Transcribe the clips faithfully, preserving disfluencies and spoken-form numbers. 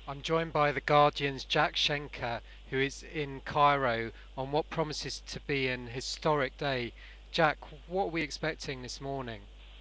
I'm joined by The Guardian's Jack Schenker, who is in Cairo on what promises to be an historic day. Jack, what are we expecting this morning?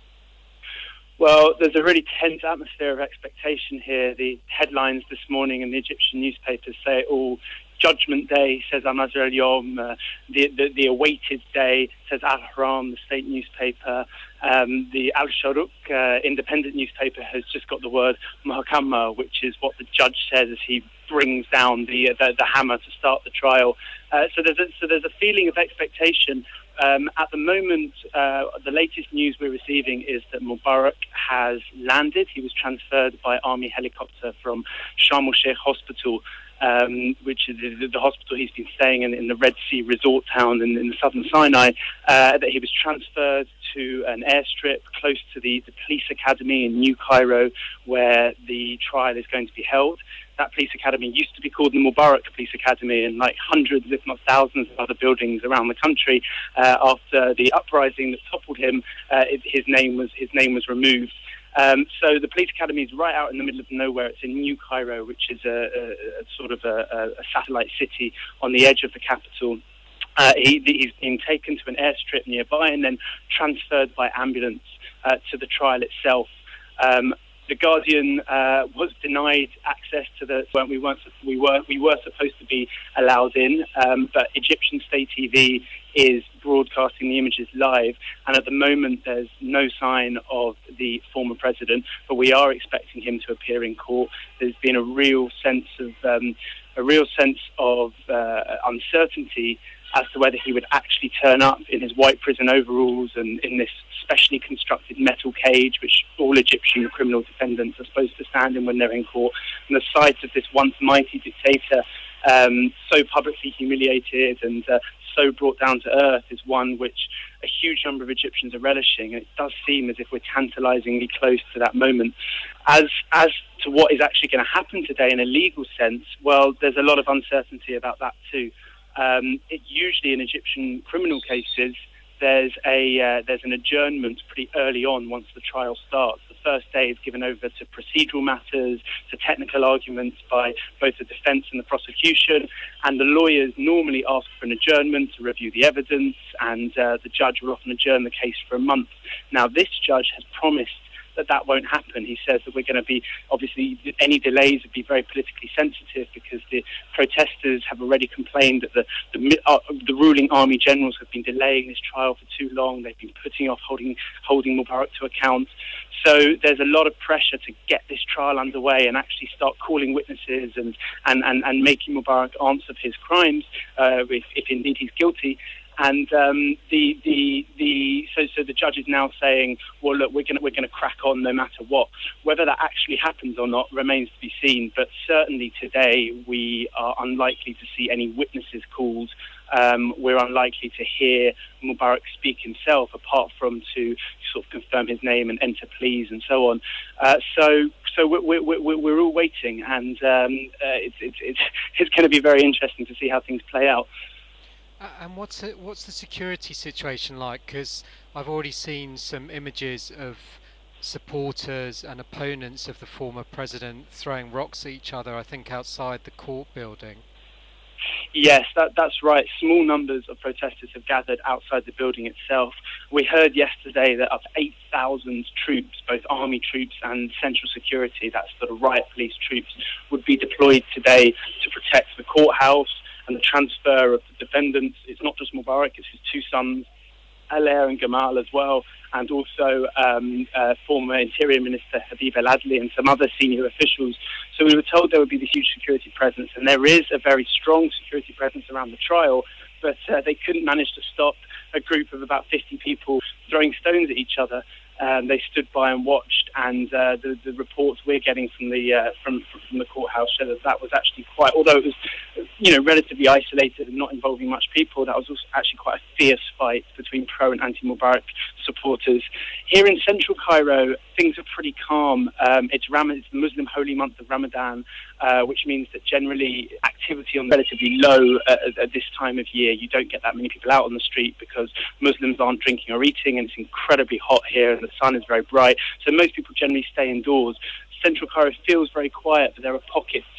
Well, there's a really tense atmosphere of expectation here. The headlines this morning in the Egyptian newspapers say it all. Judgment Day, says Al-Mazar al-Yom. Uh, the, the, the awaited day, says Al-Ahram, the state newspaper. Um, the Al-Sharuk uh, independent newspaper has just got the word Mahakama, which is what the judge says as he brings down the, the, the hammer to start the trial. Uh, so, there's a, so there's a feeling of expectation. Um, at the moment, uh, the latest news we're receiving is that Mubarak has landed. He was transferred by army helicopter from Sharm el-Sheikh Hospital, um, which is the, the hospital he's been staying in in the Red Sea resort town in, in the southern Sinai, uh, that he was transferred to an airstrip close to the, the police academy in New Cairo, where the trial is going to be held. That police academy used to be called the Mubarak Police Academy, and like hundreds, if not thousands, of other buildings around the country, uh, after the uprising that toppled him, uh, his name was his name was removed. Um, so the police academy is right out in the middle of nowhere. It's in New Cairo, which is a, a, a sort of a, a satellite city on the edge of the capital. Uh, he, he's been taken to an airstrip nearby and then transferred by ambulance uh, to the trial itself. Um, The Guardian uh, was denied access to the. Well, we weren't. We were. We were supposed to be allowed in, um, but Egyptian State T V is broadcasting the images live, and at the moment there's no sign of the former president. But we are expecting him to appear in court. There's been a real sense of um, a real sense of uh, uncertainty as to whether he would actually turn up in his white prison overalls and in this specially constructed metal cage, which all Egyptian criminal defendants are supposed to stand in when they're in court. And the sight of this once mighty dictator, um, so publicly humiliated and uh, so brought down to earth, is one which a huge number of Egyptians are relishing. And it does seem as if we're tantalizingly close to that moment. As as to what is actually going to happen today in a legal sense, well, there's a lot of uncertainty about that too. Um, it, usually in Egyptian criminal cases, there's a uh, there's an adjournment pretty early on once the trial starts. The first day is given over to procedural matters, to technical arguments by both the defence and the prosecution, and the lawyers normally ask for an adjournment to review the evidence, and uh, the judge will often adjourn the case for a month. Now, this judge has promised that that won't happen. He says that we're going to be, obviously, any delays would be very politically sensitive because the protesters have already complained that the the, uh, the ruling army generals have been delaying this trial for too long. They've been putting off holding holding Mubarak to account. So there's a lot of pressure to get this trial underway and actually start calling witnesses and, and, and, and making Mubarak answer for his crimes, uh, if, if indeed he's guilty. And um, the the the so so the judge is now saying, well, look, we're going we're going to crack on no matter what. Whether that actually happens or not remains to be seen. But certainly today we are unlikely to see any witnesses called. Um, we're unlikely to hear Mubarak speak himself, apart from to sort of confirm his name and enter pleas and so on. Uh, so so we're we're we're all waiting, and um, uh, it's it's it's it's going to be very interesting to see how things play out. Uh, and what's it, what's the security situation like? Because I've already seen some images of supporters and opponents of the former president throwing rocks at each other, I think outside the court building. Yes, that, that's right. Small numbers of protesters have gathered outside the building itself. We heard yesterday that up to eight thousand troops, both army troops and central security, that's sort of riot police troops, would be deployed today to protect the courthouse and the transfer of the defendants. It's not just Mubarak, it's his two sons, Alair and Gamal as well, and also um, uh, former Interior Minister Habib El Adly and some other senior officials. So we were told there would be this huge security presence, and there is a very strong security presence around the trial, but uh, they couldn't manage to stop a group of about fifty people throwing stones at each other. Um, they stood by and watched, and uh, the, the reports we're getting from the uh, from from the courthouse show that that was actually quite, although it was, you know, relatively isolated and not involving much people, that was also actually quite a fierce fight between pro and anti-Mubarak supporters. Here in central Cairo, things are pretty calm. Um, it's Ram- it's the Muslim holy month of Ramadan, uh, which means that generally activity on relatively low uh, at, at this time of year. You don't get that many people out on the street because Muslims aren't drinking or eating, and it's incredibly hot here, and the sun is very bright. So most people generally stay indoors. Central Cairo feels very quiet, but there are pockets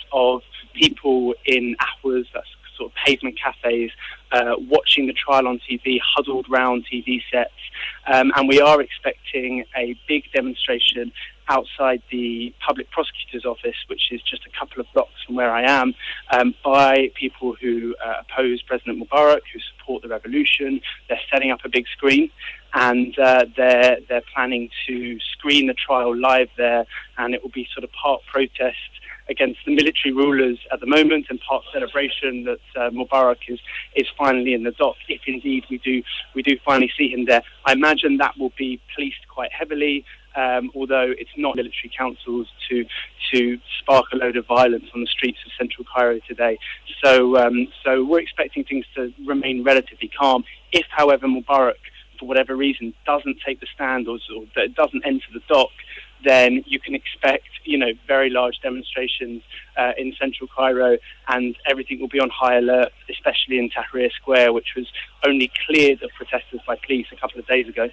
of people in Ahwaz, that's sort of pavement cafes, uh, watching the trial on T V, huddled round T V sets. Um, and we are expecting a big demonstration outside the public prosecutor's office, which is just a couple of blocks from where I am, um, by people who uh, oppose President Mubarak, who support the revolution. They're setting up a big screen, and uh, they're they're planning to screen the trial live there, and it will be sort of part protest against the military rulers at the moment, and part celebration that uh, Mubarak is is finally in the dock, if indeed we do we do finally see him there. I imagine that will be policed quite heavily, um, although it's not military councils to to spark a load of violence on the streets of central Cairo today. So um, so we're expecting things to remain relatively calm. If, however, Mubarak, for whatever reason, doesn't take the stand or, or doesn't enter the dock, then you can expect, you know, very large demonstrations uh, in central Cairo, and everything will be on high alert, especially in Tahrir Square, which was only cleared of protesters by police a couple of days ago.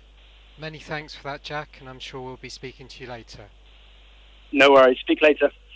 Many thanks for that, Jack, and I'm sure we'll be speaking to you later. No worries. Speak later.